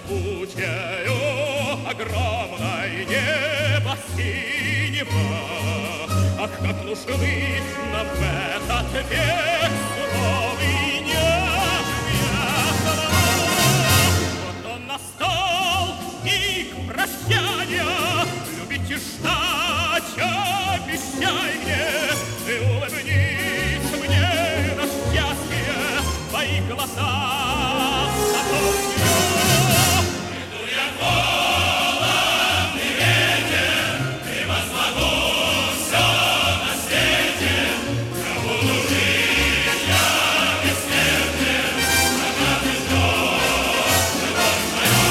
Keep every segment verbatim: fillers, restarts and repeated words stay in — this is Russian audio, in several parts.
распутьею огромной небо синего. Ах, как нужны нам в этот век суровый нежный. Вот он настал, миг прощания. Любите ждать, обещай мне, ты улыбнись мне на счастье, твои глаза запомню. Приду я голодный ветер, и возмогу все на свете. Я буду жить, я бессмертен, пока ты ждешь, любовь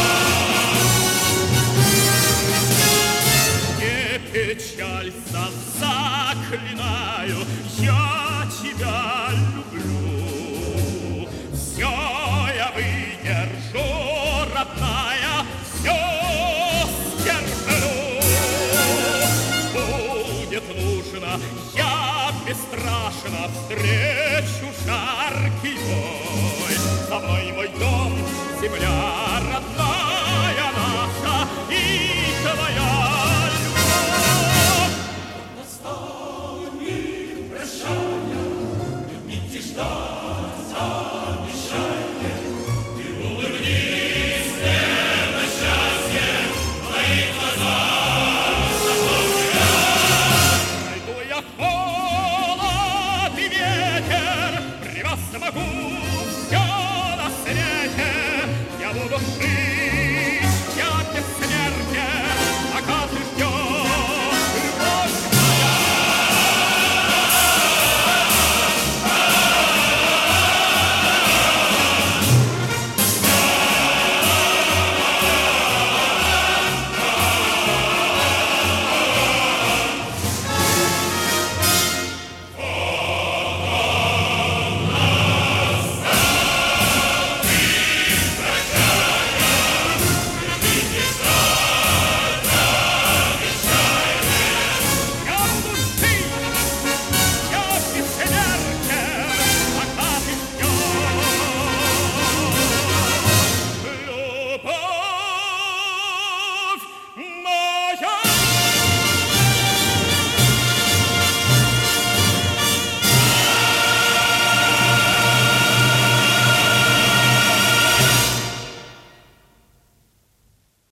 моя. Не печалься, заклинаю, я тебя люблю. Все я выдержу, родная, все сдержу. Будет нужно, я бесстрашно встречу жаркий бой. Со мной мой дом, земля родная наша и твоя любовь. Настал миг прощания, любить и ждать.